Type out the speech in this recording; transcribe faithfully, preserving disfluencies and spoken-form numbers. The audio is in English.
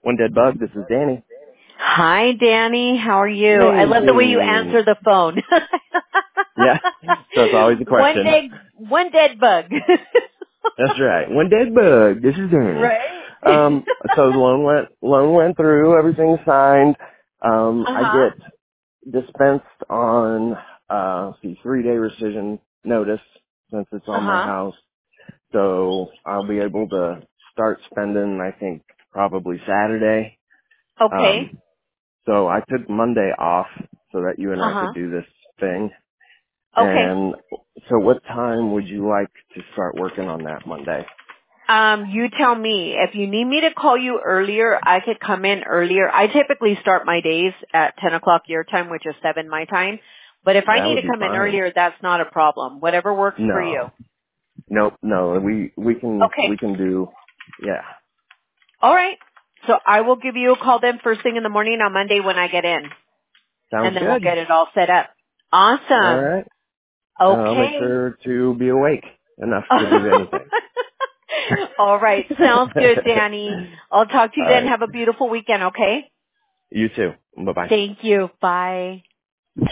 One Dead Bug, this is Danny. Hi, Danny. How are you? I Hey, love the way you Danny. answer the phone. Yeah, so it's always a one question. dead, one dead bug. That's right. One Dead Bug, this is Danny. Right? Um, so the loan went, loan went through, everything's signed. Um, I Uh-huh. get dispensed on, uh, the three-day rescission notice since it's on my Uh-huh. house. So I'll be able to start spending, I think, probably Saturday. Okay. Um, so I took Monday off so that you and I Uh-huh. could do this thing. Okay. And so what time would you like to start working on that Monday? Um, you tell me. If you need me to call you earlier, I could come in earlier. I typically start my days at ten o'clock your time, which is seven my time. But if I That need would to be come in fine. earlier, that's not a problem. Whatever works for you. No. Nope, no. We we can Okay. we can do yeah. All right. So I will give you a call then first thing in the morning on Monday when I get in. Sounds And then we'll good. get it all set up. All Awesome. right. Uh, I'll make Okay. sure to be awake enough to do anything. All right. Sounds good, Danny. I'll talk to you All then. right. Have a beautiful weekend, okay? You too. Bye bye. Thank you. Bye.